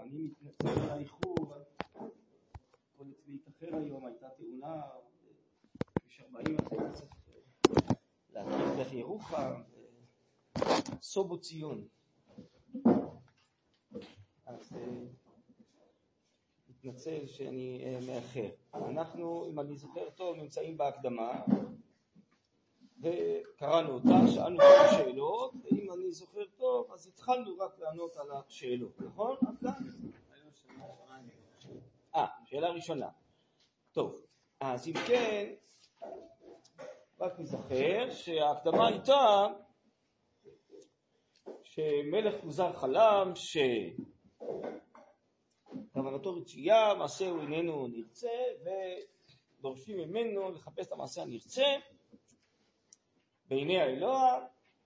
אני מתנצל על האיחור, כל אצלי התאחר היום, הייתה תאונה, כביש 40, אז הייתי צריך להקים דרך ירוחם, סובו ציון. אז מתנצל שאני מאחר. אנחנו, אם אני זוכר טוב, נמצאים בהקדמה, וקראנו אותה, שאלנו את השאלות, ואם אני זוכר טוב, אז התחלנו רק לענות על השאלות, נכון? שאלה ראשונה. טוב, אז אם כן, רק נזכר שההקדמה הייתה שמלך כוזר חלם שכוונתו רצויה, מעשהו איננו נרצה, ודורשים ממנו לחפש את המעשה הנרצה בעיני האלוה,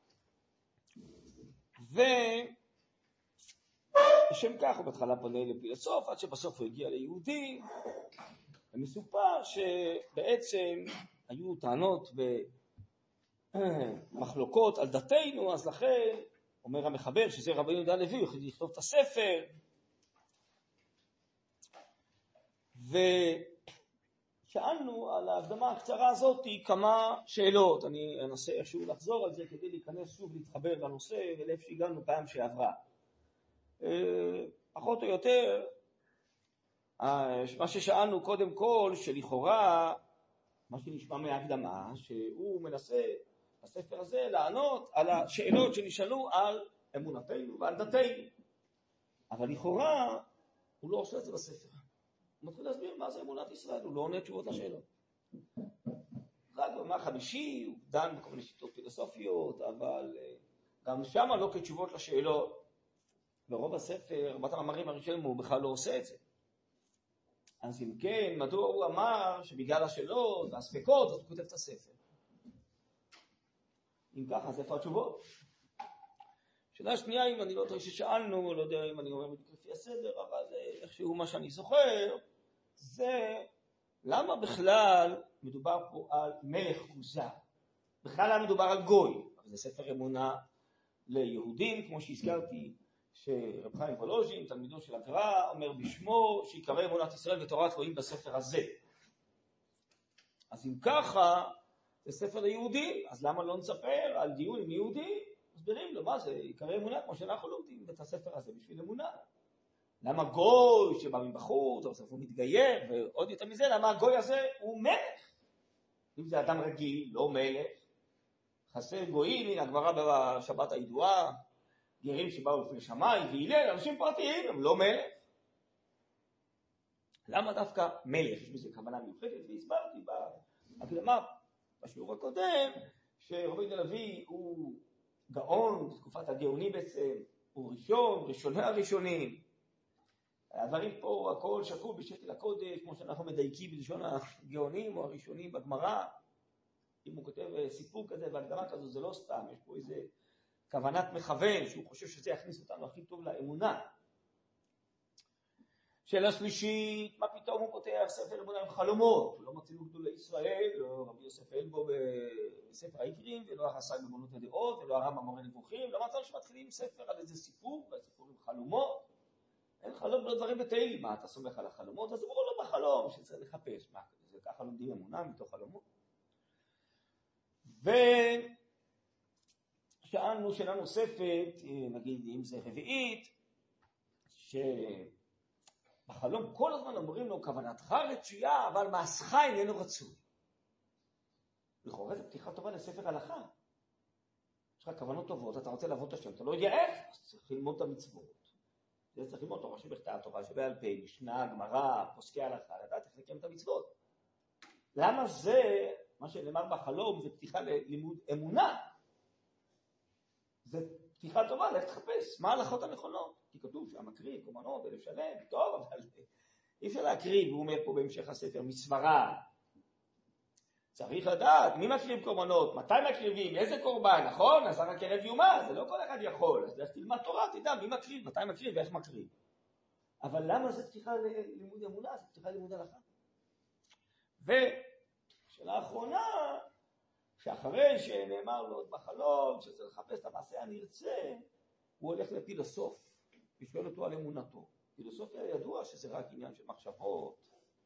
ושם כך הוא בהתחלה פונה לפילוסוף, עד שבסוף הוא הגיע ליהודי, ומסופר שבעצם היו טענות ומחלוקות על דתנו, אז לכן אומר המחבר שזה רבי יהודה הלוי, הוא יכול לכתוב את הספר, ושאלנו על ההקדמה הקצרה הזאת כמה שאלות. אני אנסה איכשהו לחזור על זה כדי להיכנס שוב להתחבר לנושא ולאיפה שהגענו פעם שעברה. פחות או יותר, מה ששאלנו קודם כל, שלכאורה, מה שנשמע מההקדמה, שהוא מנסה בספר הזה לענות על השאלות שנשאלו על אמונתנו ועל דתנו. אבל לכאורה, הוא לא עושה את זה בספר. הוא מתחיל להסביר מה זה אמונת ישראל, הוא לא עונה תשובות לשאלות. רק במה חמישי, הוא דן בכל מיני שיטות פילוסופיות, אבל גם שם לא כתשובות לשאלות. ברוב הספר, רבת המאמרים הראשונים, הוא בכלל לא עושה את זה. אז אם כן, מדוע הוא אמר שבגלל השאלות והספקות, אז הוא כותב את הספר? אם ככה, אז איפה התשובות? שאלה שנייה, אם אני לא טועה ששאלנו, לא יודע אם אני אומר לפי הסדר, אבל איכשהו מה שאני זוכר, זה למה בכלל מדובר פה על מלך כוזר? בכלל למה מדובר על גוי? זה ספר אמונה ליהודים, כמו שהזכרתי, שרב חיים וולוז'ין, תלמידו של הגר"א, אומר בשמו שיקרא אמונת ישראל ותורת אלוהים בספר הזה. אז אם ככה, זה ספר ליהודים, אז למה לא נספר על דיון עם יהודים? מסבירים לו מה זה יקרא אמונה, כמו שאנחנו לומדים את הספר הזה בשביל אמונה. למה גוי שבא מבחוץ, או הוא מתגייר, ועוד יותר מזה, למה הגוי הזה הוא מלך? אם זה אדם רגיל, לא מלך, חסר גויים, הנה הגמרא בשבת הידועה, גרים שבאו לפני שמאי והילל, אנשים פרטיים, הם לא מלך. למה דווקא מלך? יש בזה כוונה מיוחדת, והסברתי בהקדמה בשיעור הקודם, שרבי יהודה הלוי הוא גאון, בתקופת הגאונים בעצם, הוא ראשוני הראשונים. הדברים פה הכל שקול בשקל הקודש, כמו שאנחנו מדייקים בלשון הגאונים או הראשונים בגמרא. אם הוא כותב סיפור כזה והקדמה כזו, זה לא סתם, יש פה איזה כוונת מכוון, שהוא חושב שזה יכניס אותנו הכי טוב לאמונה. שאלה שלישית, מה פתאום הוא פותח ספר אמונה עם חלומות? לא מצינו גדולי ישראל, לא רבי יוסף אלבו בספר העיקרים, ולא החסאי באמונות הדעות, ולא הרמב"ם מורה נבוכים, לא מצאנו שמתחילים ספר על איזה סיפור, והסיפור עם חלומות. אין חלום ולא דברים בתהילים, מה אתה סומך על החלומות? אז אמרו לו בחלום שצריך לחפש, מה זה ככה לומדים אמונה מתוך חלומות. שאלנו שאלה נוספת, נגיד אם זה רביעית, שבחלום כל הזמן אומרים לו, כוונתך רצויה, אבל מעשך איננו רצוי. לכאורה זה פתיחה טובה לספר הלכה. יש לך כוונות טובות, אתה רוצה לעבוד את השם, אתה לא יודע איך, אז צריך ללמוד את המצוות. זה צריך ללמוד תורה שבכתב, תורה שבעל פה, משנה, גמרא, פוסקי הלכה, לדעת איך לקיים את המצוות. למה זה, מה שנאמר בחלום, זה פתיחה ללימוד אמונה? זה פתיחה טובה, לך תחפש מה ההלכות הנכונות. כי כתוב שהמקריב, קורבנות, לשלם, טוב, אבל אי אפשר להקריב, הוא אומר פה בהמשך הספר, מסברה. צריך לדעת מי מקריב קורבנות, מתי מקריבים, איזה קורבן, נכון? אז רק ערב יומה, זה לא כל אחד יכול. אז לך תלמד תורה, תדע מי מקריב, מתי מקריב ואיך מקריב. אבל למה זה פתיחה ללימוד אמונה? זה פתיחה ללימוד הלכה. ושאלה האחרונה, שאחרי שנאמר לו בחלום שצריך לחפש את המעשה הנרצה, הוא הולך לפילוסוף ושואל אותו על אמונתו. פילוסופיה ידוע שזה רק עניין של מחשבות,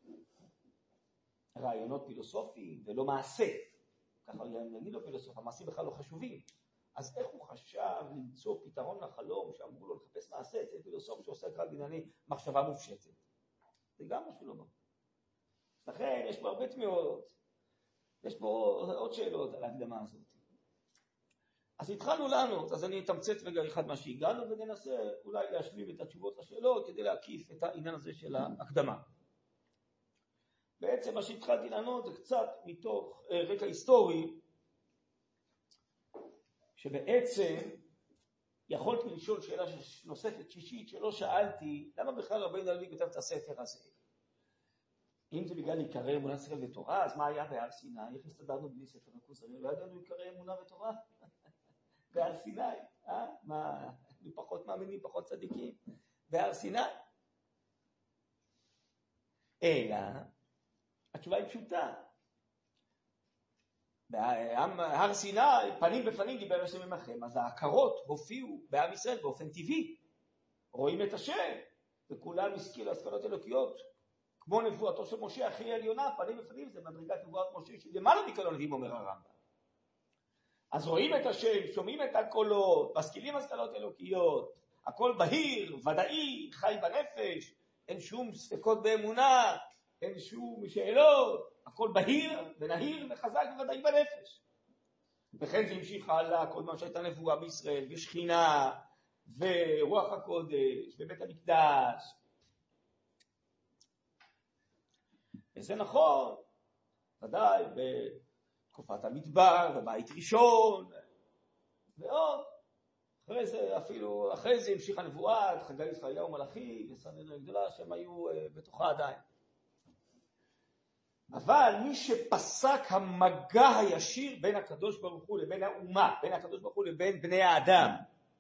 רעיונות פילוסופיים ולא מעשה. ככה נגיד לו פילוסוף, המעשים בכלל לא חשובים. אז איך הוא חשב למצוא פתרון לחלום שאמרו לו לחפש מעשה אצל פילוסוף שעושה רק בענייני מחשבה מופשטת? זה גם משהו לא ברור. לכן יש פה הרבה תמיהות, יש פה עוד שאלות על ההקדמה הזאת. אז התחלנו לענות, אז אני אתמצת רגע אחד מה שהגענו וננסה אולי להשלים את התשובות לשאלות כדי להקיף את העניין הזה של ההקדמה. בעצם מה שהתחלתי לענות זה קצת מתוך רקע היסטורי, שבעצם יכולתי לשאול שאלה נוספת שישית שלא שאלתי, למה בכלל רבינו הלוי כתב את הספר הזה? אם זה בגלל עיקרי אמונה ישראל ותורה, אז מה היה בהר סיני? איך הסתדרנו בלי ספר הכוזרי? לא ידענו עיקרי אמונה ותורה? בהר סיני, מה, אנחנו פחות מאמינים, פחות צדיקים? בהר סיני? אלא, התשובה היא פשוטה. בהר סיני, פנים בפנים דיבר השם עמכם, אז ההכרות הופיעו בעם ישראל באופן טבעי. רואים את השם, וכולם השכילו השכלות אלוקיות. כמו נבואתו של משה הכי עליונה, פנים בפנים, זה מדרגת נבואת משה, שלמעלה מכל הנביאים אומר הרמב"ם. אז רואים את השם, שומעים את הקולות, משכילים השכלות אלוקיות, הכל בהיר, ודאי, חי בנפש, אין שום ספקות באמונה, אין שום שאלות, הכל בהיר ונהיר וחזק וודאי בנפש. וכן זה המשיך הלאה, כל מה שהייתה נבואה בישראל, ושכינה, ורוח הקודש, ובית המקדש. וזה נכון, ודאי, בתקופת המדבר, בבית ראשון, ועוד. אחרי זה, אפילו אחרי זה המשיכה נבואת, חגי ישעיהו מלאכי, וסנהדרין הגדולה, שהם היו בתוכה עדיין. אבל מי שפסק המגע הישיר בין הקדוש ברוך הוא לבין האומה, בין הקדוש ברוך הוא לבין בני האדם,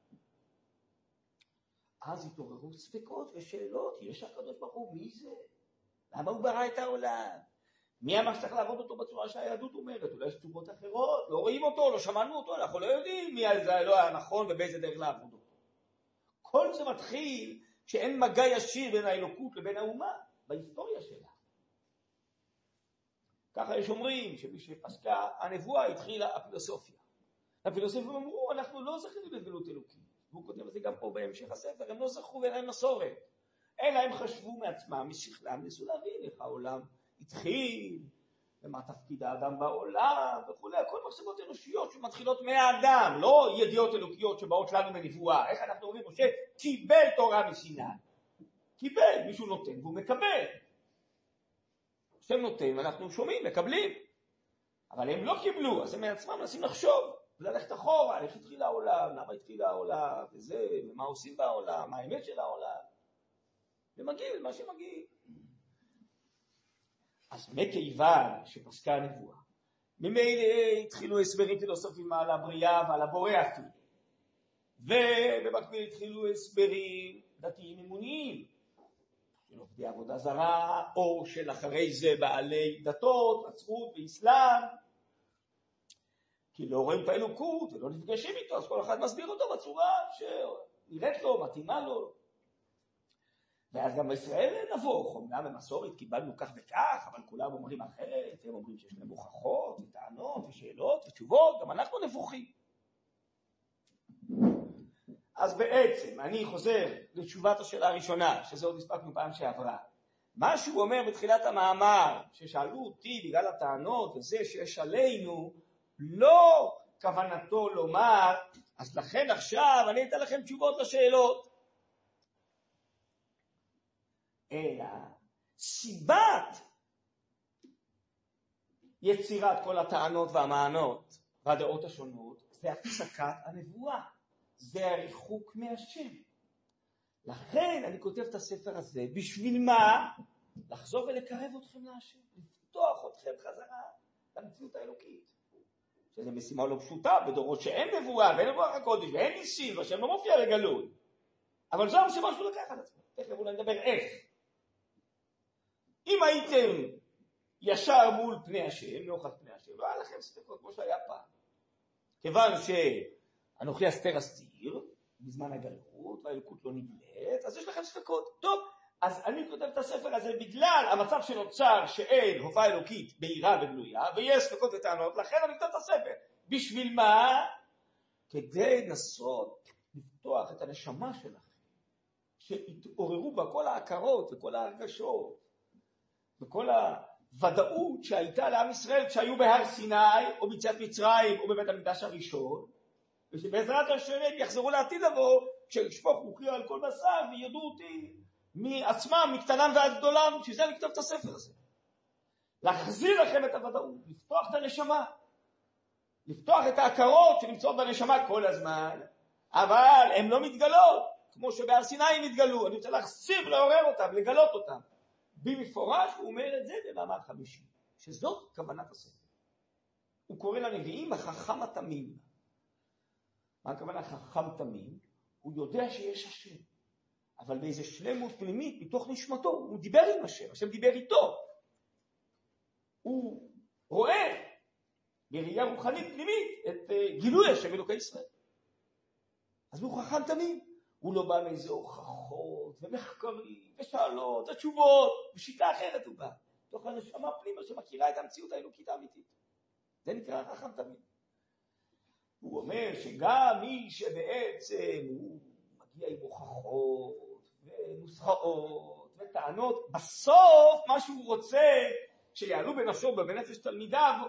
אז התעוררו ספקות ושאלות, יש הקדוש ברוך הוא, מי זה? למה הוא ברא את העולם? מי אמר שצריך לעבוד אותו בצורה שהיהדות אומרת? אולי יש תשובות אחרות, לא רואים אותו, לא שמענו אותו, אנחנו לא יודעים מי זה לא היה נכון ובאיזה דרך לעבוד אותו. כל זה מתחיל שאין מגע ישיר בין האלוקות לבין האומה, בהיסטוריה שלה. ככה יש אומרים שמי שפסקה הנבואה התחילה הפילוסופיה. הפילוסופים אמרו, אנחנו לא זכינו לגלות אלוקית. והוא כותב את זה גם פה בהמשך הספר, הם לא זכו ואין להם מסורת. אלא הם חשבו מעצמם, משכלם, ניסו להבין איך העולם התחיל, ומה תפקיד האדם בעולם, וכו'. כל מחשבות אנושיות שמתחילות מהאדם, לא ידיעות אלוקיות שבאות לנו מנבואה. איך אנחנו אומרים, משה קיבל תורה מסיני. קיבל, מישהו נותן והוא מקבל. השם נותן, אנחנו שומעים, מקבלים. אבל הם לא קיבלו, אז הם מעצמם מנסים לחשוב, וללכת אחורה, איך התחיל העולם, למה התחיל העולם, וזה, ומה עושים בעולם, מה האמת של העולם. ומגיעים מה שמגיעים. אז מכיוון שפסקה הנבואה, ממילא התחילו הסברים פילוסופיים על הבריאה ועל הבורא אפילו. ובמקביל התחילו הסברים דתיים אמוניים, של עובדי עבודה זרה, או של אחרי זה בעלי דתות, נצרות ואסלאם, כי לא רואים את האלוקות ולא נפגשים איתו, אז כל אחד מסביר אותו בצורה שנראית לו, מתאימה לו. ואז גם בישראל נבוך, אומנם במסורת קיבלנו כך וכך, אבל כולם אומרים אחרת, הם אומרים שיש להם הוכחות וטענות ושאלות ותשובות, גם אנחנו נבוכים. אז בעצם אני חוזר לתשובת השאלה הראשונה, שזה עוד הספקנו פעם שעברה. מה שהוא אומר בתחילת המאמר, ששאלו אותי בגלל הטענות וזה שיש עלינו, לא כוונתו לומר, אז לכן עכשיו אני אתן לכם תשובות לשאלות. אלא סיבת יצירת כל הטענות והמענות והדעות השונות זה הפסקת הנבואה, זה הריחוק מהשם. לכן אני כותב את הספר הזה, בשביל מה? לחזור ולקרב אתכם להשם, לפתוח אתכם חזרה למציאות האלוקית. שזו משימה לא פשוטה בדורות שאין נבואה ואין רוח הקודש ואין ניסים והשם לא מופיע לגלוי. אבל זו המשימה שהוא לקח על עצמו. תכף אולי נדבר איך. אם הייתם ישר מול פני השם, נוכח פני השם, לא היה לכם ספקות כמו שהיה פעם. כיוון שאנוכי אסתר אסתיר, בזמן הגלות, והאלוקות לא נגלית, אז יש לכם ספקות. טוב, אז אני כותב את הספר הזה בגלל המצב שנוצר שאין הופעה אלוקית בהירה וגלויה, ויש ספקות וטענות, לכן אני כותב את הספר. בשביל מה? כדי לנסות לפתוח את הנשמה שלכם, שהתעוררו בה כל ההכרות וכל ההרגשות, וכל הוודאות שהייתה לעם ישראל כשהיו בהר סיני, או ביציאת מצרים, או בבית המקדש הראשון, ושבעזרת השם יחזרו לעתיד לבוא, כשישפוך רוחי על כל בשר, וידעו אותי מעצמם, מקטנם ועד גדולם, שזה לכתוב את הספר הזה. להחזיר לכם את הוודאות, לפתוח את הנשמה, לפתוח את ההכרות שנמצאות בנשמה כל הזמן, אבל הן לא מתגלות, כמו שבהר סיני הם מתגלו. אני רוצה להחזיר ולעורר אותם, לגלות אותם. במפורש הוא אומר את זה במאמר 50, שזאת כוונת הספר. הוא קורא לנביאים החכם התמים. מה הכוונה חכם תמים? הוא יודע שיש השם, אבל באיזה שלמות פנימית מתוך נשמתו, הוא דיבר עם השם, השם דיבר איתו. הוא רואה בראייה רוחנית פנימית את גילוי השם אלוקי ישראל. אז הוא חכם תמים. הוא לא בא מאיזה הוכחות ומחקרים ושאלות ותשובות, בשיטה אחרת הוא בא. תוך הנשמה פנימה שמכירה את המציאות האלוקית האמיתית. זה נקרא חכם תמים. הוא אומר שגם מי שבעצם הוא מגיע עם הוכחות ונוסחאות וטענות, בסוף מה שהוא רוצה שיעלו בנפשו ובנפש תלמידיו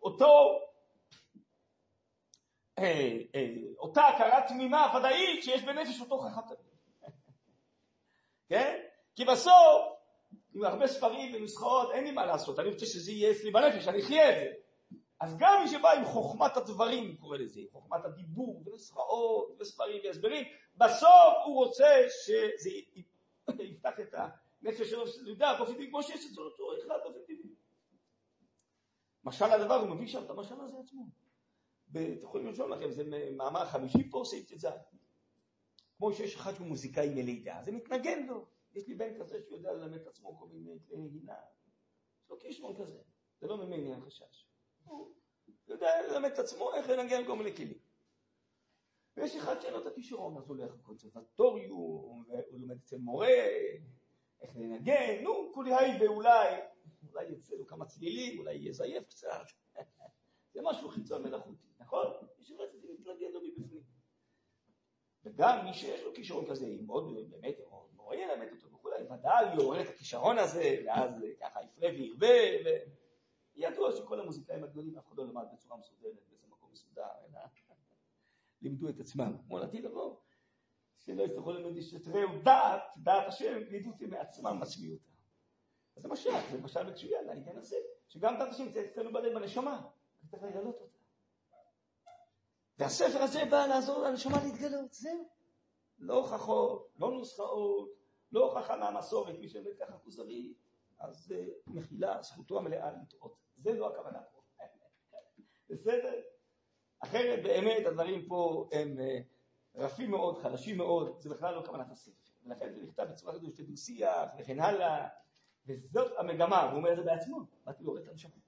אותה הכרה תמימה ודאית שיש בנפש אותו חכם תמים. כן? כי בסוף עם הרבה ספרים ונוסחאות אין לי מה לעשות, אני רוצה שזה יהיה אצלי בנפש, אני אחיה את זה. אז גם מי שבא עם חוכמת הדברים, קורא לזה, חוכמת הדיבור ונוסחאות וספרים והסברים, בסוף הוא רוצה שזה יפתח את הנפש שלו, שזה ידע באופן טבעי, כמו שיש אצלו אותו אחד באופן טבעי. משל הדבר, הוא מביא שם את המשל הזה עצמו. אתם יכולים לשאול לכם, זה מאמר 50 פה, סעיף ט"ז. כמו שיש אחד שהוא מוזיקאי מלידה, זה מתנגן לו. יש לי בן כזה שיודע ללמד את עצמו כל מיני כלי נגינה. יש לו כישרון כזה, זה לא ממני החשש. הוא יודע ללמד את עצמו איך לנגן כל מיני כלים. ויש אחד שאין לו את הכישרון, אז הוא הולך לקונסרבטוריום, והוא לומד אצל מורה, איך לנגן, כולי היי ואולי יצא לו כמה צלילים, אולי יזייף קצת. זה משהו חיצון מלאכותי, נכון? מי שרציתי להתנגן לו מבפנים. וגם מי שיש לו כישרון כזה, אם עוד באמת מורה ילמד אותו וכולי, ודאי יעורר את הכישרון הזה, ואז ככה יפרה וירבה, וידוע שכל המוזיקאים הגדולים אף אחד לא למד בצורה מסודרת, באיזה מקום מסודר, אלא לימדו את עצמם, כמו לעתיד לבוא, שלא יצטרכו ללמד שתראו דעת השם, לימדו אותי מעצמם עצמיותה. אז זה משל מצוין, העניין הזה, שגם דעת השם אצלנו בנשמה, צריך לגלות אותה. והספר הזה בא לעזור לנשמה להתגלות, זהו. לא הוכחות, לא נוסחאות, לא הוכחה מהמסורת, מי שבאמת ככה כוזרי, אז מחילה, זכותו המלאה לטעות. זה לא הכוונה פה. בסדר? אחרת באמת הדברים פה הם רפים מאוד, חלשים מאוד, זה בכלל לא כוונת הספר. ולכן זה נכתב בצורה כזו של דו-שיח וכן הלאה, וזאת המגמה, הוא אומר את זה בעצמו, באתי להוריד את הנשמה.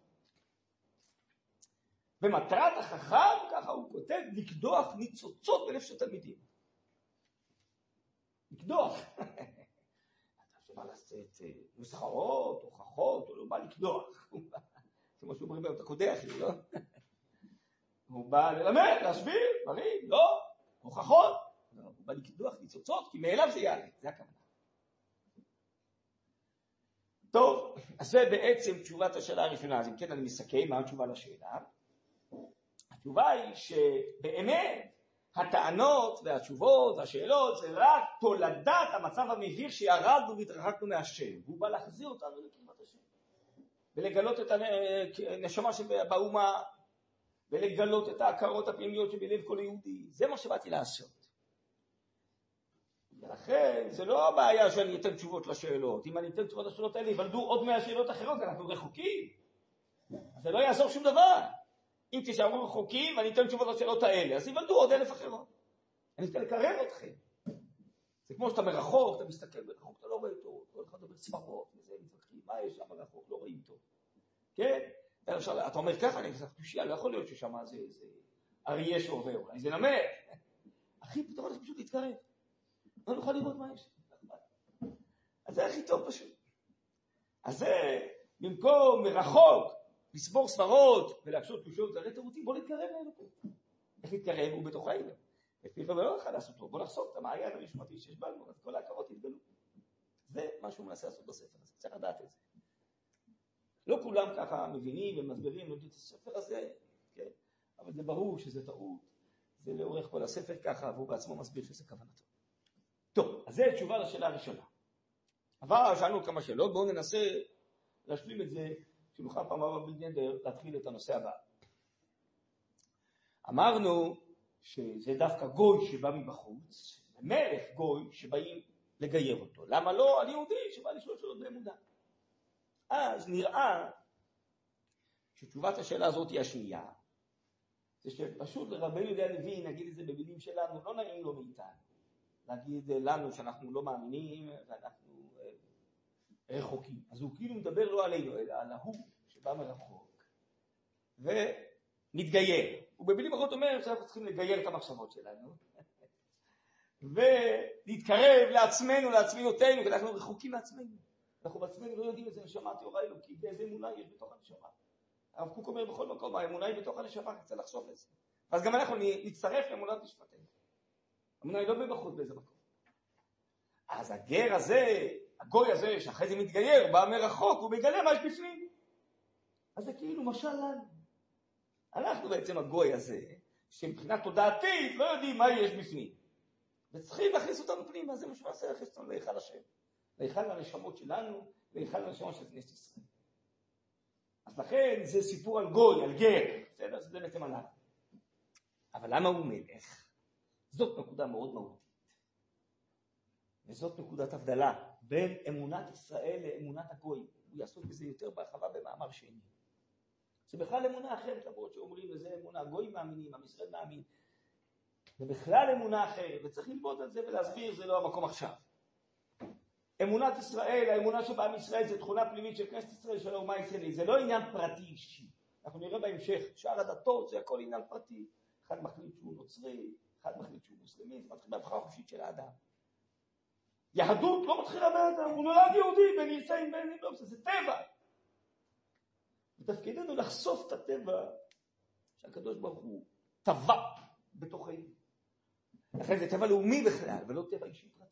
ומטרת החכם, ככה הוא כותב, לקדוח ניצוצות בנפש התלמידים. לקדוח. אתה שבא לעשות נוסחאות, הוכחות, הוא לא בא לקדוח. כמו שהוא אומר, אתה קודח לי, לא? הוא בא ללמד, להסביר, דברים, לא, הוכחות. הוא בא לקדוח ניצוצות, כי מאליו זה יעלה, זה הכוונה. טוב, אז זה בעצם תשובת השאלה הראשונה. אז אם כן, אני מסכם מה התשובה לשאלה. התשובה היא שבאמת הטענות והתשובות והשאלות זה רק תולדת המצב המביר שירדנו והתרחקנו מהשם. הוא בא להחזיר אותנו לקרבת השם. ולגלות את הנשמה שבאומה, ולגלות את ההכרות הפנימיות שבלב כל יהודי. זה מה שבאתי לעשות. ולכן זה לא הבעיה שאני אתן תשובות לשאלות. אם אני אתן תשובות לשאלות האלה, יוולדו עוד 100 שאלות אחרות, אנחנו רחוקים. אז זה לא יעזור שום דבר. אם תשארו רחוקים ואני אתן תשובות לשאלות האלה, אז יוולדו עוד 1,000 אחרות. אני אתן לקרב אתכם. זה כמו שאתה מרחוק, אתה מסתכל מרחוק, אתה לא רואה אותו, כל אחד אומר ספרות, וזה מתווכחים, מה יש שם מרחוק, לא רואים אותו. כן? אתה אומר ככה, אני חושב, תושייה, לא יכול להיות ששם זה אריה שעובר, אולי זה נמר. הכי פתרון זה פשוט להתקרב. לא נוכל לראות מה יש. אז זה הכי טוב פשוט. אז זה, במקום מרחוק, לסבור סברות ולהקשות קושות, זה הרי תירוצים, בוא נתקרב לאלוקות. איך להתקרב? הוא בתוכנו. ופיך לא יכול לעשות לו, בוא נחשוף את המעיין הנשמתי שיש בנו, אז כל ההכרות יתגלו. זה מה שהוא מנסה לעשות בספר הזה, צריך לדעת את זה. לא כולם ככה מבינים ומסבירים את הספר הזה, כן? אבל זה ברור שזה טעות, זה לאורך כל הספר ככה, והוא בעצמו מסביר שזה כוונתו. טוב, אז זה תשובה לשאלה הראשונה. אבל שאלנו כמה שאלות, בואו ננסה להשלים את זה, שנוכל פעם הבאה בנדר להתחיל את הנושא הבא. אמרנו שזה דווקא גוי שבא מבחוץ, מלך גוי שבאים לגייר אותו. למה לא על יהודי שבא לשאול שאלות באמונה? אז נראה שתשובת השאלה הזאת היא השנייה. זה שפשוט לרבי יהודה הלוי, נגיד את זה במילים שלנו, לא נעים לו מאיתנו. להגיד לנו שאנחנו לא מאמינים ואנחנו רחוקים. אז הוא כאילו מדבר לא עלינו, אלא על ההוא שבא מרחוק ומתגייר. הוא במילים אחרות אומר שאנחנו צריכים לגייר את המחשבות שלנו ולהתקרב לעצמנו, לעצמיותינו, כי אנחנו רחוקים מעצמנו. אנחנו בעצמנו לא יודעים איזה נשמה טהורה אלוקית, ואיזה אמונה יש בתוך הנשמה. הרב קוק אומר בכל מקום, האמונה היא בתוך הנשמה, צריך לחשוב לזה. אז גם אנחנו נצטרף לאמונת נשמתנו. האמונה היא לא בבחוץ באיזה מקום. אז הגר הזה, הגוי הזה, שאחרי זה מתגייר, בא מרחוק, הוא מגלה מה יש בפנים. אז זה כאילו משל לנו. אנחנו בעצם הגוי הזה, שמבחינה תודעתית לא יודעים מה יש בפנים. וצריכים להכניס אותנו פנימה, זה מה שמעשה להכניס אותנו להיכל השם. להיכל הנשמות שלנו, להיכל הנשמות של כנסת ישראל. אז לכן זה סיפור על גוי, על גר. בסדר? זה בעצם עליו. אבל למה הוא מלך? זאת נקודה מאוד מהותית. וזאת נקודת הבדלה בין אמונת ישראל לאמונת הגוי. הוא יעסוק בזה יותר בהרחבה במאמר שני. זה בכלל אמונה אחרת, למרות שאומרים לזה אמונה, הגוי מאמינים, עם ישראל מאמין. זה בכלל אמונה אחרת, וצריך ללמוד על זה ולהסביר, זה לא המקום עכשיו. אמונת ישראל, האמונה שבעם ישראל, זה תכונה פנימית של כנסת ישראל, של האומה הישראלית. זה לא עניין פרטי אישי. אנחנו נראה בהמשך, שאר הדתות זה הכל עניין פרטי. אחד מחליט שהוא נוצרי, אחד מחליט שהוא מוסלמי, זה מתחיל בהבחרה חופשית של האדם. יהדות לא מתחילה באדם, הוא נולד יהודי, בין ירצאים בין נמלום, זה טבע. ותפקידנו לחשוף את הטבע שהקדוש ברוך הוא טבע בתוכנו. לכן זה טבע לאומי בכלל, ולא טבע אישי פרטי.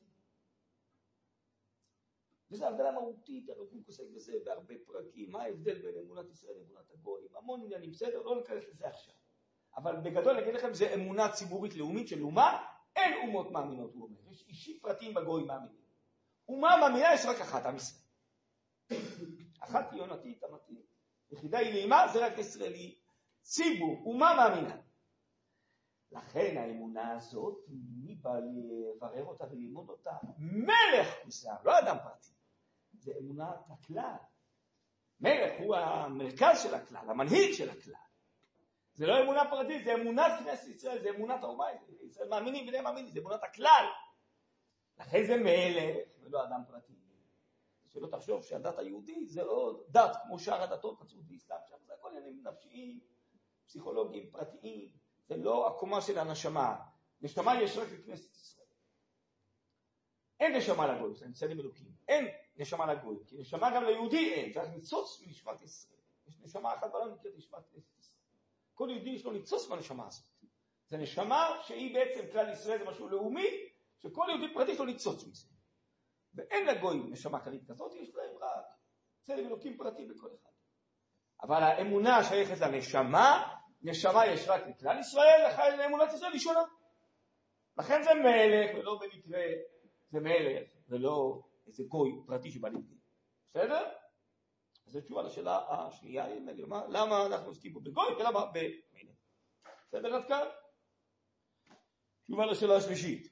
וזו הבדלה מהותית, הרב קוק עוסק בזה בהרבה פרקים, מה ההבדל בין אמונת ישראל לאמונת הגויים, המון עניינים, בסדר, לא ניכנס לזה עכשיו. אבל בגדול נגיד לכם, זה אמונה ציבורית לאומית של אומה, אין אומות מאמינות, הוא אומר. יש אישים פרטיים בגויים מאמינים. אומה מאמינה יש רק אחת, עם ישראל. אחת היא יונתית, אמיתית. יחידה היא לאימה, זה רק ישראלי. ציבור, אומה מאמינה. לכן האמונה הזאת, מי בא לברר אותה וללמוד אותה? מלך מסוים, לא אדם פרטי. זה אמונת הכלל. מלך הוא המרכז של הכלל, המנהיג של הכלל. זה לא אמונה פרטית, זה אמונת כנסת ישראל, זה אמונת האומה. ישראל מאמינים ולא מאמינים, זה אמונת הכלל. לכן זה מלך ולא אדם פרטי. שלא תחשוב שהדת היהודית זה לא דת כמו שאר הדתות, נצרות ואסלאם, שם זה הכל עניינים נפשיים, פסיכולוגיים, פרטיים. זה לא הקומה של הנשמה. נשמה יש רק לכנסת ישראל. אין נשמה לגוי, זה צלם אלוקים. אין נשמה לגוי, כי נשמה גם ליהודי אין, זה רק ניצוץ מנשמת ישראל. יש נשמה אחת בעולם נקראת נשמת כנסת ישראל. כל יהודי יש לו ניצוץ בנשמה הזאת. זה נשמה שהיא בעצם כלל ישראל, זה משהו לאומי, שכל יהודי פרטי יש לו ניצוץ מזה. ואין לגויים נשמה כללית כזאת, יש להם רק צלם אלוקים פרטי בכל אחד. אבל האמונה שייכת לנשמה, נשמה יש רק לכלל ישראל, לכן לאמונת ישראל היא שונה. לכן זה מלך, ולא במקרה זה מלך, ולא איזה גוי פרטי שבא לבדי. בסדר? אז זו תשובה לשאלה השנייה, למה אנחנו עוסקים פה בגוי ולמה במלך. בסדר עד כאן? תשובה לשאלה השלישית.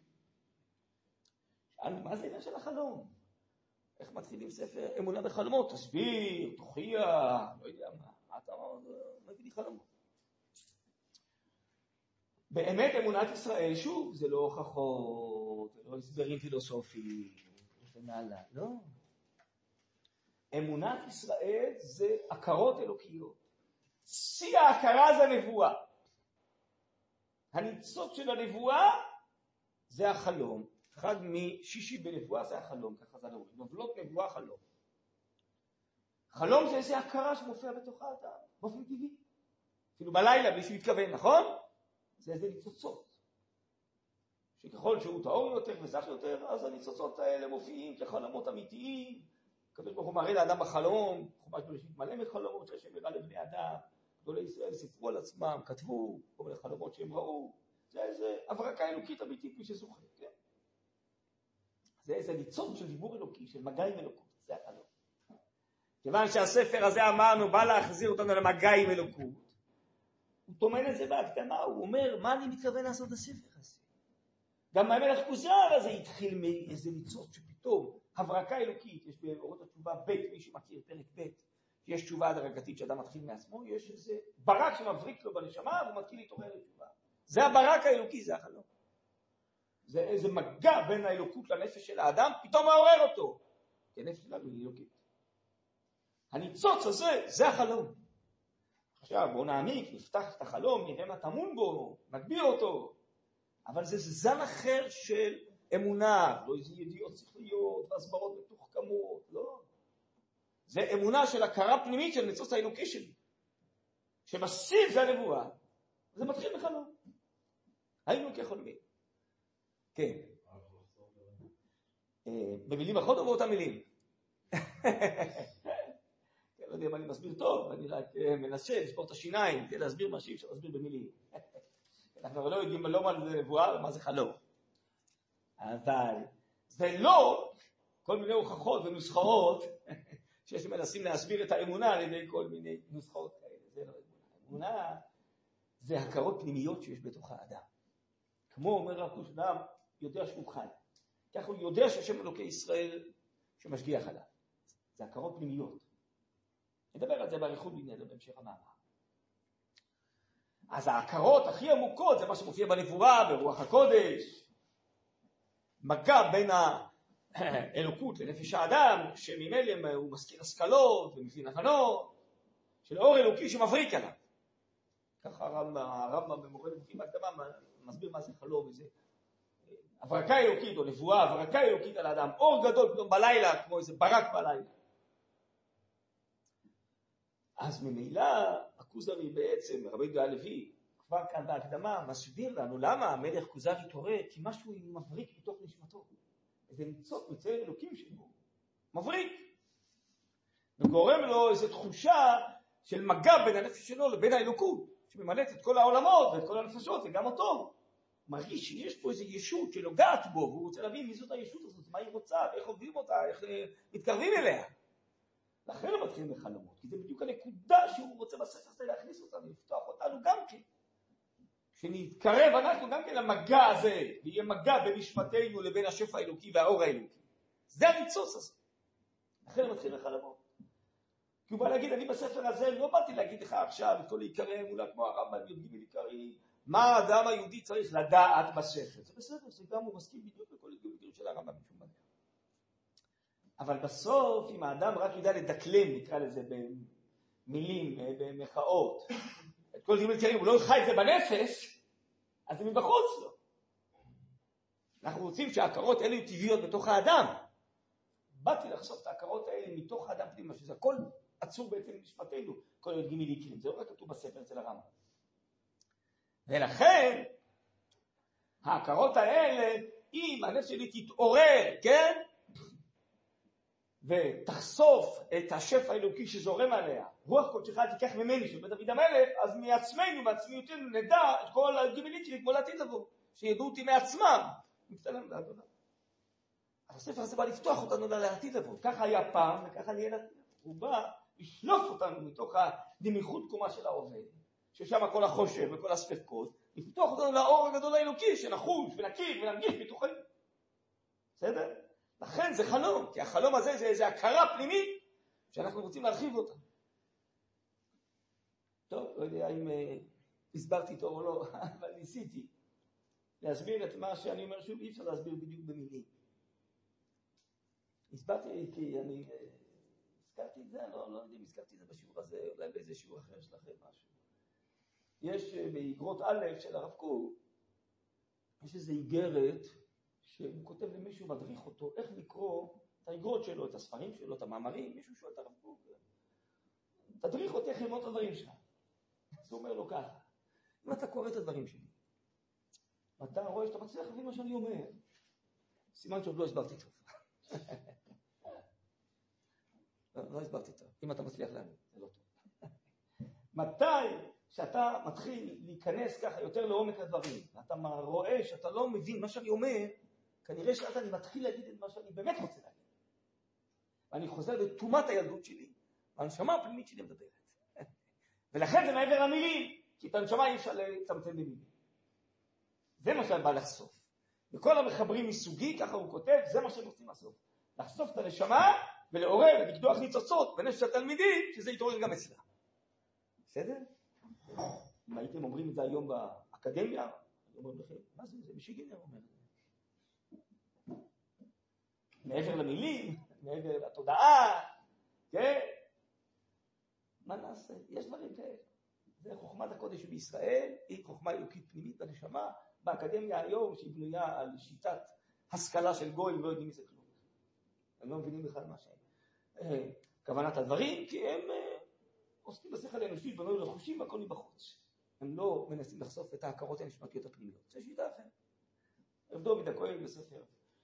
מה זה עניין של החלום? איך מתחילים ספר אמונה בחלומות? תסביר, תוכיח, לא יודע מה אתה מביא לי חלומות. באמת אמונת ישראל, שוב, זה לא הוכחות, זה לא הסברים פילוסופיים, לא. אמונת ישראל זה הכרות אלוקיות. שיא ההכרה זה הנבואה. הניצוץ של הנבואה זה החלום, אחד משישי בנבואה זה החלום, ככה זה אומרים, נובלות נבואה חלום. חלום זה איזה הכרה שמופיע בתוך האדם, באופן טבעי. אפילו בלילה בלי שהוא מתכוון, נכון? זה איזה ניצוצות. שככל שהוא טהור יותר וזך יותר, אז הניצוצות האלה מופיעים כחלומות אמיתיים. הקדוש ברוך הוא מראה לאדם בחלום, חומש בראשית מלא מחלומות שהשם הראה לבני אדם. גדולי ישראל סיפרו על עצמם, כתבו כל מיני חלומות שהם ראו. זה איזה הברקה אלוקית אמיתית, מי שזוכר, כן? זה איזה ניצוץ של דיבור אלוקי, של מגע עם אלוקות, זה החלום. כיוון שהספר הזה אמרנו, בא להחזיר אותנו למגע עם אלוקות, הוא תומן את זה בהקדמה, הוא אומר, מה אני מתכוון לעשות בספר הזה? גם המלך כוזר הזה התחיל מאיזה ניצוץ שפתאום, הברקה אלוקית, יש באורות התשובה ב', מי שמכיר פרק ב', יש תשובה הדרגתית שאדם מתחיל מעצמו, יש איזה ברק שמבריק לו בנשמה, והוא מתחיל להתעורר לתשובה. זה הברק האלוקי, זה החלום. זה איזה מגע בין האלוקות לנפש של האדם, פתאום מעורר אותו. כי הנפש שלנו היא אלוקית. הניצוץ הזה, זה החלום. עכשיו בואו נעמיק, נפתח את החלום, נראה מה טמון בו, נגביר אותו. אבל זה זן אחר של אמונה, לא איזה ידיעות שכליות והסברות מתוחכמות, לא. זה אמונה של הכרה פנימית של ניצוץ האלוקי שלי. שבסיס זה הנבואה. זה מתחיל בחלום. היינו כחולמים. כן. במילים אחרות או באותם מילים? לא יודע אם אני מסביר טוב, אני רק מנסה לשבור את השיניים, כדי להסביר מה שאי אפשר להסביר במילים. אנחנו לא יודעים לא מה זה נבואה ומה זה חלום. אבל זה לא כל מיני הוכחות ונוסחאות שיש מנסים להסביר את האמונה על ידי כל מיני נוסחאות כאלה. זה לא אמונה. אמונה זה הכרות פנימיות שיש בתוך האדם. כמו אומר הרב קוק, אדם יודע שהוא חי. כך הוא יודע שהשם אלוקי ישראל שמשגיח עליו. זה הכרות פנימיות. נדבר על זה באריכות בנדבר בהמשך המאמר. אז ההכרות הכי עמוקות זה מה שמופיע בנבואה, ברוח הקודש. מגע בין האלוקות לנפש האדם, שממילא הוא מזכיר השכלות ומבין הבנות, של אור אלוקי שמבריק עליו. ככה הרמב"ם במורה נבוכים בהקדמה מסביר מה זה חלום וזה. הברקה אלוקית או נבואה, הברקה אלוקית על האדם, אור גדול פתאום בלילה, כמו איזה ברק בלילה. אז ממילא הכוזרי בעצם, רבי יהודה הלוי, כבר כאן בהקדמה, מסביר לנו למה המלך כוזרי התעורר, כי משהו מבריק בתוך נשמתו. איזה ניצוץ מצייר אלוקים שלו, מבריק. וגורם לו איזו תחושה של מגע בין הנפש שלו לבין האלוקות, שממלאת את כל העולמות ואת כל הנפשות וגם אותו. מרגיש שיש פה איזו ישות שנוגעת בו, והוא רוצה להבין מי זאת הישות הזאת, מה היא רוצה, ואיך עובדים אותה, איך מתקרבים אליה. לכן הוא מתחיל בחלומות, כי זה בדיוק הנקודה שהוא רוצה בספר הזה להכניס אותנו, לפתוח אותנו גם כן. שנתקרב אנחנו גם כן למגע הזה, ויהיה מגע בין נשמתנו לבין השפע האלוקי והאור האלוקי. זה הניצוץ הזה. לכן הוא מתחיל בחלומות. כי הוא בא להגיד, אני בספר הזה לא באתי להגיד לך עכשיו את כל עיקרי אמונה כמו הרמב"ם יודעים עיקרי, מה האדם היהודי צריך לדעת בספר. זה בסדר, זה גם הוא מסכים בדיוק לכל עיקרים של הרמב"ם. אבל בסוף, אם האדם רק יודע לדקלם, נקרא לזה במילים, במחאות, את כל דברים עיקריים, הוא לא חי את זה בנפש, אז זה מבחוץ לו. אנחנו רוצים שההכרות האלה יהיו טבעיות בתוך האדם. באתי לחשוף את ההכרות האלה מתוך האדם פנימה, שזה הכל עצור בעצם במשפטנו, כל יודעים מליקרים. זה לא רק כתוב בספר אצל הרמב"ם. ולכן, ההכרות האלה, אם הנפש שלי תתעורר, כן? ותחשוף את השפע האלוקי שזורם עליה, רוח קודשך תיקח ממני של בית דוד המלך, אז מעצמנו, מעצמיותנו, נדע את כל הגימליקרים כמו לעתיד לבוא, שידעו אותי מעצמם. מצטלם לאדוני. הספר הזה בא לפתוח אותנו לעתיד לבוא. ככה היה פעם וככה נהיה לעתיד. הוא בא לשלוף אותנו מתוך הדמיכות קומה של העובד, ששם כל החושב וכל הספקות, לפתוח אותנו לאור הגדול האלוקי שנחוש ונכיר ונרגיש בתוכנו. בסדר? לכן זה חלום, כי החלום הזה זה איזו הכרה פנימית שאנחנו רוצים להרחיב אותה. טוב, לא יודע אם הסברתי טוב או לא, אבל ניסיתי להסביר את מה שאני אומר שוב, אי אפשר להסביר בדיוק במילים. הסברתי כי אני הזכרתי את זה, אני לא יודע אם הזכרתי את זה בשיעור הזה, אולי באיזה שיעור אחר שלכם משהו. יש באגרות א' של הרב קוק, יש איזו איגרת שהוא כותב למישהו, מדריך אותו, איך לקרוא את האגרות שלו, את הספרים שלו, את המאמרים, מישהו שואל את הרב קוק, תדריך אותי איך ללמוד את הדברים שלך. אז הוא אומר לו ככה, אם אתה קורא את הדברים שלי, ואתה רואה שאתה מצליח להבין מה שאני אומר, סימן שעוד לא הסברתי טוב. לא הסברתי טוב. אם אתה מצליח להבין, זה לא טוב. מתי שאתה מתחיל להיכנס ככה יותר לעומק הדברים, ואתה רואה שאתה לא מבין מה שאני אומר, כנראה שאז אני מתחיל להגיד את מה שאני באמת רוצה להגיד. ואני חוזר לתומת הילדות שלי, והנשמה הפנימית שלי מדברת. ולכן זה מעבר למילים, כי את הנשמה אי אפשר לצמצם במילים. זה מה שאני בא לחשוף. וכל המחברים מסוגי, ככה הוא כותב, זה מה שהם רוצים לעשות. לחשוף את הנשמה ולעורר ולקדוח ניצוצות בנפש התלמידים, שזה יתעורר גם אצלה. בסדר? אם הייתם אומרים את זה היום באקדמיה, אני אומר לכם, מה זה? זה משיגינר אומר. מעבר למילים, מעבר לתודעה, כן? מה נעשה? יש דברים כאלה. זה חוכמת הקודש בישראל, היא חוכמה אלוקית פנימית בנשמה, באקדמיה היום שהיא בנויה על שיטת השכלה של גויים, לא יודעים מזה כלום. הם לא מבינים בכלל מה שהם. כוונת הדברים, כי הם עוסקים בשכל האנושי, בנוי לחושים והכל מבחוץ. הם לא מנסים לחשוף את ההכרות הנשמתיות הפנימיות. זה שיטה אחרת. רב דוד הכהן בספר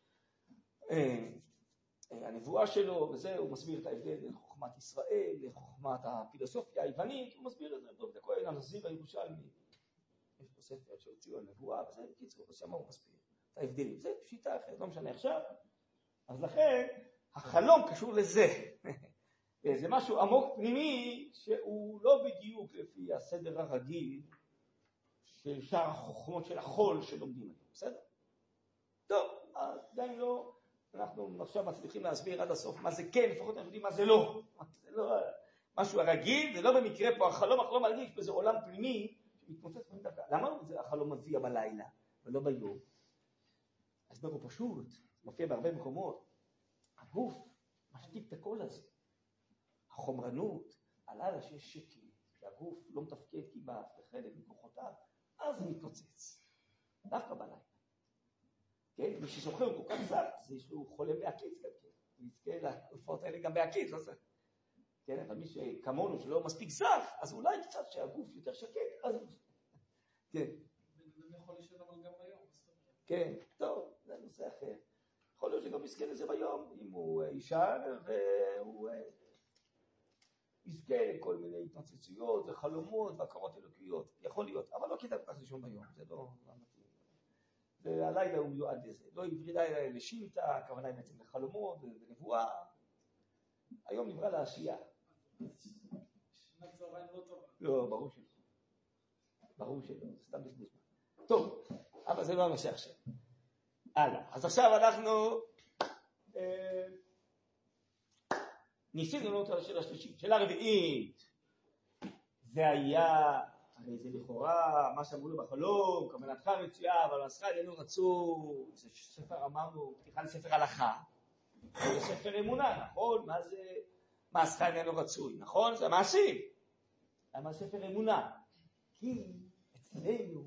הנבואה שלו, וזה, הוא מסביר את ההבדל בין חוכמת ישראל לחוכמת הפילוסופיה היוונית, הוא מסביר את זה, רב דוד הכהן, הנזיר הירושלמי. יש פה ספר שהוציאו על נבואה, וזה בקיצור, ושמה הוא מסביר את ההבדלים. זה שיטה אחרת, לא משנה עכשיו. אז לכן, החלום קשור לזה. זה משהו עמוק פנימי, שהוא לא בדיוק לפי הסדר הרגיל של שאר החוכמות של החול שלומדים היום, בסדר? טוב, עדיין לא, אנחנו עכשיו מצליחים להסביר עד הסוף מה זה כן, לפחות אנחנו יודעים מה זה לא. זה לא משהו הרגיל, זה לא במקרה פה, החלום מרגיש באיזה עולם פנימי, מתפוצץ בדקה. למה זה החלום מביא בלילה ולא ביום? ההסבר הוא פשוט, מופיע בהרבה מקומות. הגוף משתיק את הקול הזה. החומרנות, הלילה שיש שקט, שהגוף לא מתפקד כמעט בחלק מכוחותיו, אז זה מתפוצץ. דווקא בלילה. כן? מי שזוכר הוא כל כך זק, זה שהוא חולם בהקיץ גם כן. הוא יזכה להופעות האלה גם בהקיץ, לא זה. כן? אבל מי שכמונו שלא מספיק זך, אז אולי קצת שהגוף יותר שקט, אז כן. זה יכול לשאול אבל גם ביום. כן, טוב, זה נושא אחר. יכול להיות שגם יזכה לזה ביום, אם הוא יישאר והוא יזכה לכל מיני התנצצויות וחלומות והכרות אלוקיות. יכול להיות, אבל לא כדאי כך לישון ביום, זה לא מתאים. והלילה הוא מיועד לזה. לא עברי לילה לשינתה, הכוונה היא בעצם לחלומות ונבואה. היום נברא לעשייה. שנת צהריים לא טובה. לא, ברור שלא. ברור שלא, זה סתם בזבוז. טוב, אבל זה לא הנושא עכשיו. הלאה. אז עכשיו אנחנו ניסינו לראות על השאלה השלישית. שאלה רביעית, זה היה, הרי זה לכאורה מה שאמרו לו בחלום, כוונתך מצויה, אבל מעשך איננו רצוי. זה ספר, אמרנו, פתיחה לספר הלכה. זה ספר אמונה, נכון? מה זה מעשך איננו רצוי? נכון? זה המעשים. למה ספר אמונה? כי אצלנו,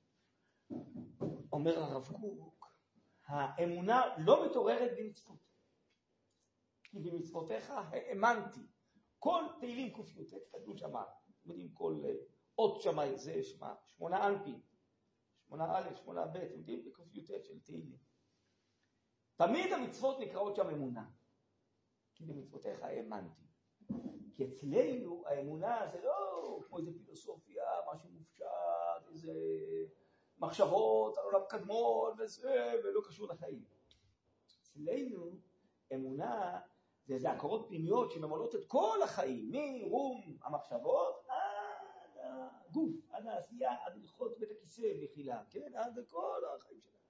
אומר הרב קוק, האמונה לא מתעוררת במצוות. כי במצוותיך האמנתי. כל תהילים ק"ט, תדעו שמה, יודעים כל אות שמה, זה שמה, 8 אנפים, 8א, 8ב, יודעים בק"ט של תהילים. תמיד המצוות נקראות שם אמונה. כי במצוותיך האמנתי. כי אצלנו האמונה זה לא כמו איזה פילוסופיה, משהו מופשט, איזה מחשבות על עולם קדמון וזה, ולא קשור לחיים. אצלנו אמונה זה איזה הכרות פנימיות שממלאות את כל החיים, מרום המחשבות עד הגוף, עד העשייה, עד הלכות בית הכיסא בחילה, כן? עד כל החיים שלנו.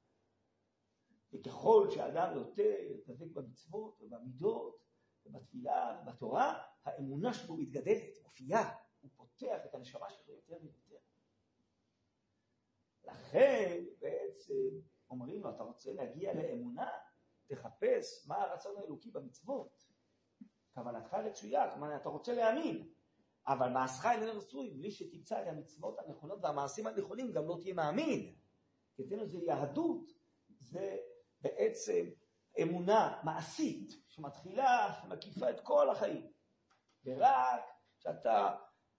וככל שאדם יותר דבק במצוות ובמידות ובתפילה ובתורה, האמונה שלו מתגדלת, מופיעה, הוא פותח את הנשמה שלו יותר ויותר. לכן בעצם אומרים לו, אתה רוצה להגיע לאמונה, תחפש מה הרצון האלוקי במצוות. כוונתך רצויה, כלומר אתה רוצה להאמין, אבל מעשך איננו רצוי, בלי שתמצא את המצוות הנכונות והמעשים הנכונים גם לא תהיה מאמין. כי אצלנו זה יהדות זה בעצם אמונה מעשית שמתחילה, שמקיפה את כל החיים. ורק כשאתה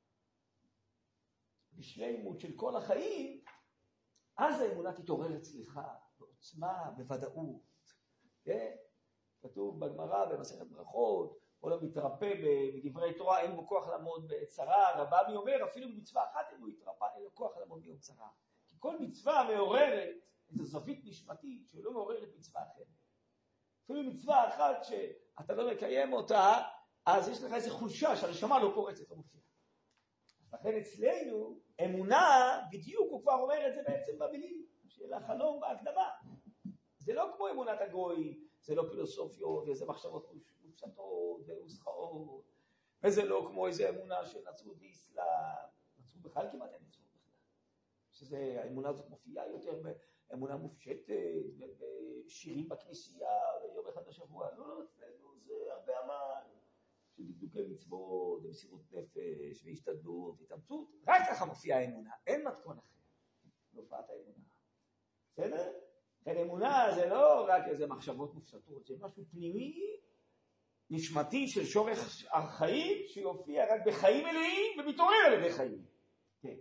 בשלימות של כל החיים, אז האמונה תתעורר אצלך בעוצמה, בוודאות. כן? כתוב בגמרא, במסכת ברכות, כל המתרפא בדברי תורה, אין בו כוח לעמוד בצרה. רבבי אומר, אפילו במצווה אחת אין לו יתרפא, אין לו כוח לעמוד ביום צרה. כי כל מצווה מעוררת איזו זווית נשמתית שלא מעוררת מצווה אחרת. אפילו מצווה אחת שאתה לא מקיים אותה, אז יש לך איזו חולשה שהנשמה לא פורצת, לא מופיעה. לכן אצלנו, אמונה, בדיוק הוא כבר אומר את זה בעצם במילים של החלום בהקדמה. זה לא כמו אמונת הגוי, זה לא פילוסופיות, וזה מחשבות מופשטות ונוסחאות, וזה לא כמו איזו אמונה של נצרות ואסלאם. נצרות בכלל כמעט אין נצרות בכלל. שזה, האמונה הזאת מופיעה יותר באמונה מופשטת, ובשירים בכנסייה, ויום אחד בשבוע. לא, אצלנו זה הרבה עמל. של דקדוקי מצוות, ומסירות נפש, והשתדלות, והתאמצות, רק ככה מופיעה האמונה, אין מתכון אחר, להופעת האמונה. בסדר? כן, אמונה זה לא רק איזה מחשבות מופשטות, זה משהו פנימי, נשמתי של שורש החיים, שיופיע רק בחיים מלאים, ומתעורר על ידי חיים. כן.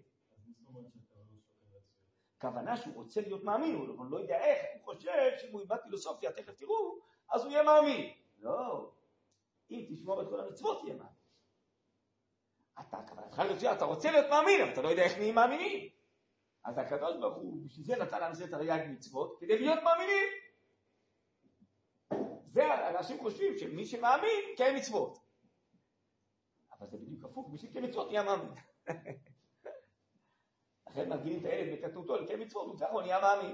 כוונה שהוא רוצה להיות מאמין, הוא לא יודע איך, הוא חושב שאם הוא ילמד פילוסופיה, תכף תראו, אז הוא יהיה מאמין. לא. אם תשמור את כל המצוות תהיה מאמין. אתה רוצה להיות מאמין, אבל אתה לא יודע איך נהיים מאמינים. אז הקדוש ברוך הוא, בשביל זה נתן לנו את הרי"ג מצוות, כדי להיות מאמינים. זה אנשים חושבים שמי שמאמין, קיים מצוות. אבל זה בדיוק הפוך, מי שקיים מצוות נהיה מאמין. לכן מרגילים את הילד בקטנותו לקיים מצוות, הוא ככה הוא נהיה מאמין.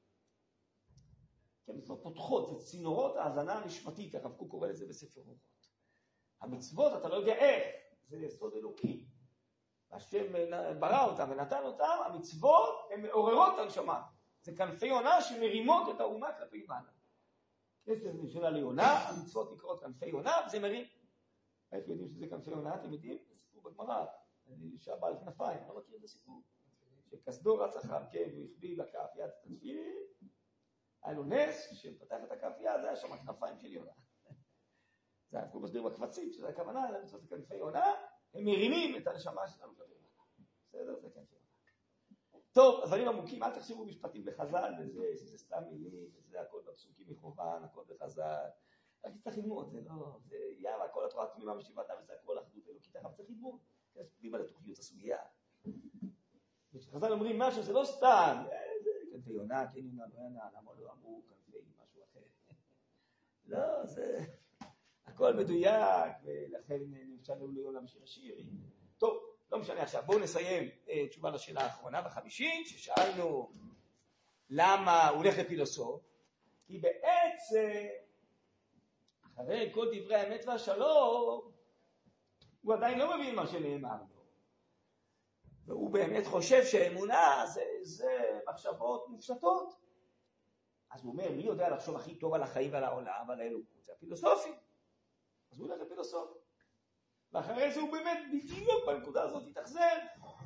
כי המצוות פותחות, זה צינורות ההזנה הנשמתית, הרב קוק קורא לזה בספר אורות. המצוות, אתה לא יודע איך, זה יסוד אלוקי. השם ברא אותם ונתן אותם, המצוות הן מעוררות הנשמה. זה כנפי יונה שמרימות את האומה כלפי מעלה. כסף נשאלה ליונה, המצוות נקראות כנפי יונה, וזה מרים. איפה יודעים שזה כנפי יונה? אתם יודעים? זה סיפור בגמרא. אישה בעל כנפיים, אני לא מכיר את הסיפור. שכסדו רץ אחר, כן, והוא החביא בכף יד את התפילין. היה לו נס, שפתח את הכף יד, זה היה שם הכנפיים של יונה. זה היה כל מסביר בקבצים, שזה הכוונה, זה מצוות כנפי יונה, הם מרימים את הנשמה שלנו כלפי מעלה. בסדר? זה כנפי יונה. טוב, דברים עמוקים, אל תחשבו משפטים בחז"ל, וזה סתם מילים, וזה הכל בפסוקים מכוון, הכל בחז"ל. רק צריך ללמוד, זה לא, זה יאללה, כל התורה תמימה משיבתה, וזה הכל אחדות אלוקית, אבל צריך ללמוד, כי אז פנימה לתוכניות הסוגיה. וכשחז"ל אומרים משהו, זה לא סתם, זה כנפי יונה, כן יונה, לא יונה, למה לא אמרו כנפי משהו אחר. לא, זה הכל מדויק, ולכן נמשלנו ליונה בשיר השירים. טוב, לא משנה עכשיו, בואו נסיים תשובה לשאלה האחרונה בחמישית, ששאלנו למה הוא הולך לפילוסוף, כי בעצם אחרי כל דברי האמת והשלום, הוא עדיין לא מבין מה שנאמר לו. והוא באמת חושב שהאמונה זה מחשבות מופשטות. אז הוא אומר, מי יודע לחשוב הכי טוב על החיים ועל העולם ועל האלוקות? זה הפילוסופים. אז הוא הולך לפילוסוף. ואחרי זה הוא באמת בדיוק בנקודה הזאת יתאכזר,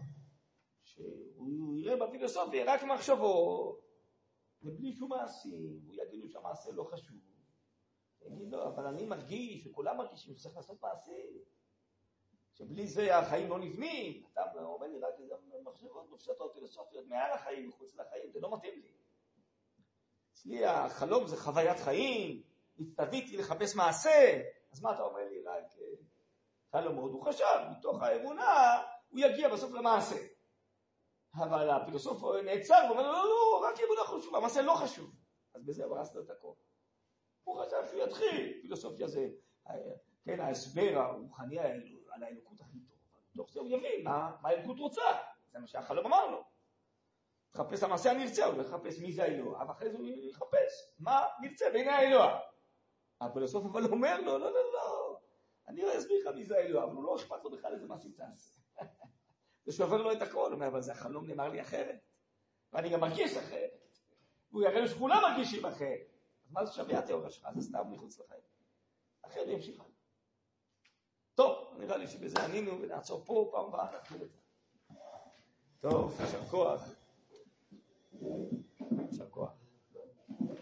שהוא יראה בפילוסופיה רק מחשבות, ובלי שום מעשים, הוא יגידו שהמעשה לא חשוב. יגיד לו, אבל אני מרגיש, וכולם מרגישים שצריך לעשות מעשים, שבלי זה החיים לא נבנים. אתה אומר לי רק איזה מחשבות מופשטות פילוסופיות מעל החיים, מחוץ לחיים, זה לא מתאים לי. אצלי החלום זה חוויית חיים, התאביתי לחפש מעשה, אז מה אתה אומר לי? רק חלומות, הוא חשב, מתוך האמונה הוא יגיע בסוף למעשה. אבל הפילוסוף נעצר, הוא אומר, לא, רק אמונה חשוב, המעשה לא חשוב. אז בזה הוא הרס לו את הכל. הוא חשב שהוא יתחיל, פילוסופיה זה, כן, ההסבר הרוחני על האלוקות הכי טוב. תוך זה הוא יבין מה האלוקות רוצה. זה מה שהחלום אמר לו. תחפש המעשה הנרצה, הוא יחפש מי זה האלוה, אבל אחרי זה הוא יחפש מה נרצה בעיני האלוה. הפילוסוף אבל אומר לו, לא, אני לא אסביר לך מי זה האלוה, אבל הוא לא אכפת לו בכלל איזה מעשים תעשה. זה שובר לו את הכל, הוא אומר, אבל זה החלום נאמר לי אחרת. ואני גם מרגיש אחרת. והוא יראה לו שכולם מרגישים אחרת. אז מה זה שווה התיאוריה שלך? זה סתם מחוץ לחיים. אחרת הוא ימשיך. טוב, נראה לי שבזה ענינו, ונעצור פה, פעם הבאה נתחיל את זה. טוב, יישר כוח. יישר כוח.